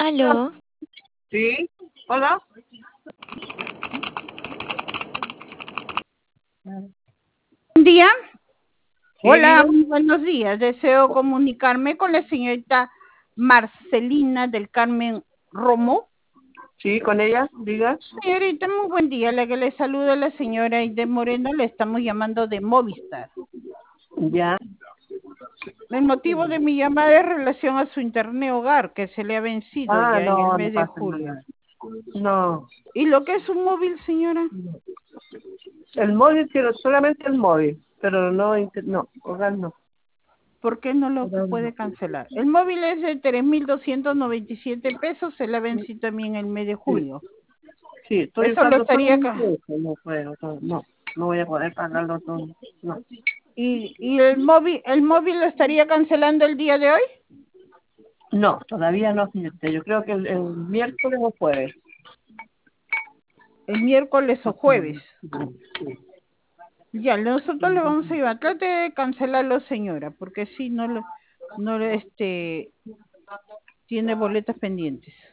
Aló, Sí, hola. Buen día. Sí, Hola, diga. muy buenos días. Deseo comunicarme con la señorita Marcelina del Carmen Romo. Sí, con ella, diga. Señorita, muy buen día. La que le saluda la señora Aide Moreno, le estamos llamando de Movistar. Ya. El motivo de mi llamada es en relación a su internet hogar, que se le ha vencido Ah, ya en el no, no mes de pasa julio. nada. No. ¿Y lo que es un móvil, señora? El móvil quiero solamente el móvil, pero no, no, hogar no. ¿Por qué no lo Hogar no. puede cancelar? El móvil es de 3.297 pesos, se le ha vencido también el mes de Sí, julio. sí, estoy Eso lo usando estaría solamente acá. eso. No puedo, no, no voy a poder pagarlo todo. No. ¿Y el móvil lo estaría cancelando el día de hoy? No, todavía no, señorita. Yo creo que el miércoles o jueves. El miércoles o jueves. Sí. Ya, nosotros le vamos a llevar. Trate de cancelarlo, señora, porque si no, tiene boletas pendientes.